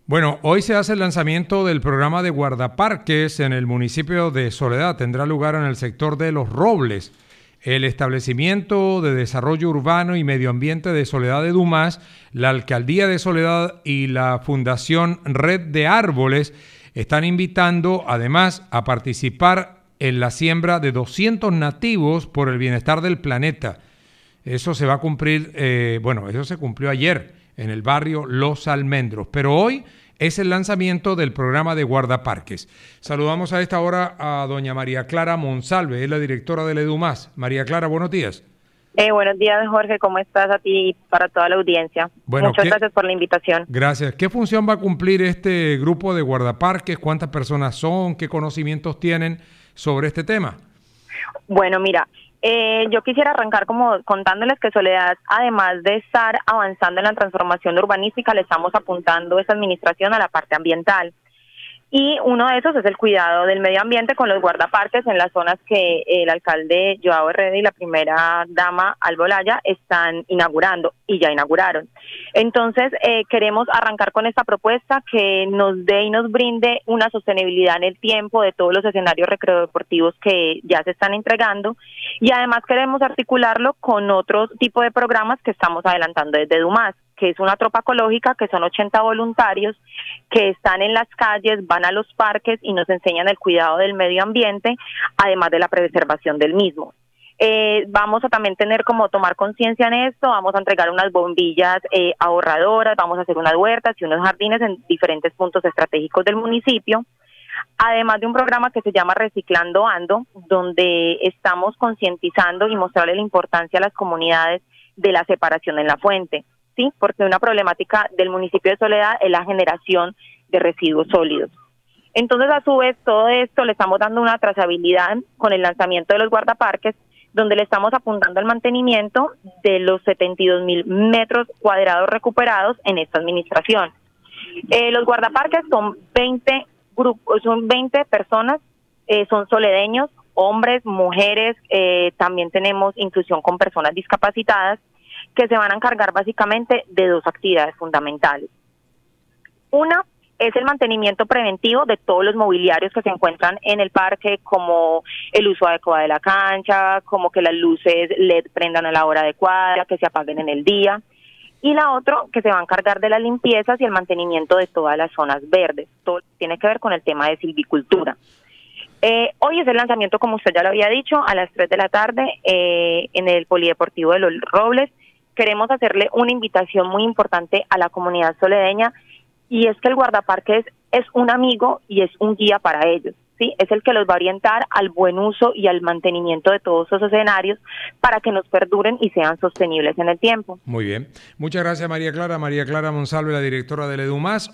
Bueno, hoy se hace el lanzamiento del programa de guardaparques en el municipio de Soledad. Tendrá lugar en el sector de Los Robles. El establecimiento de desarrollo urbano y medio ambiente de Soledad de Dumas, la Alcaldía de Soledad y la Fundación Red de Árboles están invitando además a participar en la siembra de 200 nativos por el bienestar del planeta. Eso se va a cumplir, eso se cumplió ayer en el barrio Los Almendros, pero hoy es el lanzamiento del programa de guardaparques. Saludamos a esta hora a doña María Clara Monsalve, es la directora del EDUMAS. María Clara, buenos días. Buenos días, Jorge, ¿cómo estás? A ti y para toda la audiencia. Bueno, muchas gracias por la invitación. Gracias. ¿Qué función va a cumplir este grupo de guardaparques? ¿Cuántas personas son? ¿Qué conocimientos tienen sobre este tema? Bueno, mira, yo quisiera arrancar como contándoles que Soledad, además de estar avanzando en la transformación urbanística, le estamos apuntando esa administración a la parte ambiental. Y uno de esos es el cuidado del medio ambiente con los guardaparques en las zonas que el alcalde Joao Herrera y la primera dama Alba Olaya están inaugurando y ya inauguraron. Entonces, queremos arrancar con esta propuesta que nos dé y nos brinde una sostenibilidad en el tiempo de todos los escenarios recreodeportivos que ya se están entregando, y además queremos articularlo con otro tipo de programas que estamos adelantando desde DUMAS, que es una tropa ecológica, que son 80 voluntarios que están en las calles, van a los parques y nos enseñan el cuidado del medio ambiente, además de la preservación del mismo. Vamos a también tomar conciencia en esto, vamos a entregar unas bombillas ahorradoras, vamos a hacer unas huertas y unos jardines en diferentes puntos estratégicos del municipio, además de un programa que se llama Reciclando Ando, donde estamos concientizando y mostrarle la importancia a las comunidades de la separación en la fuente. Sí, porque una problemática del municipio de Soledad es la generación de residuos sólidos. Entonces, a su vez, todo esto le estamos dando una trazabilidad con el lanzamiento de los guardaparques, donde le estamos apuntando al mantenimiento de los 72,000 metros cuadrados recuperados en esta administración. Los guardaparques son 20 grupos, son 20 personas, son soledeños, hombres, mujeres, también tenemos inclusión con personas discapacitadas, que se van a encargar básicamente de dos actividades fundamentales. Una es el mantenimiento preventivo de todos los mobiliarios que se encuentran en el parque, como el uso adecuado de la cancha, como que las luces LED prendan a la hora adecuada, que se apaguen en el día. Y la otra, que se va a encargar de las limpiezas y el mantenimiento de todas las zonas verdes. Todo tiene que ver con el tema de silvicultura. Hoy es el lanzamiento, como usted ya lo había dicho, a las 3 de la tarde en el Polideportivo de Los Robles. Queremos hacerle una invitación muy importante a la comunidad soledeña, y es que el guardaparques es un amigo y es un guía para ellos, ¿sí? Es el que los va a orientar al buen uso y al mantenimiento de todos esos escenarios para que nos perduren y sean sostenibles en el tiempo. Muy bien. Muchas gracias, María Clara. María Clara Monsalve, la directora del EDUMAS.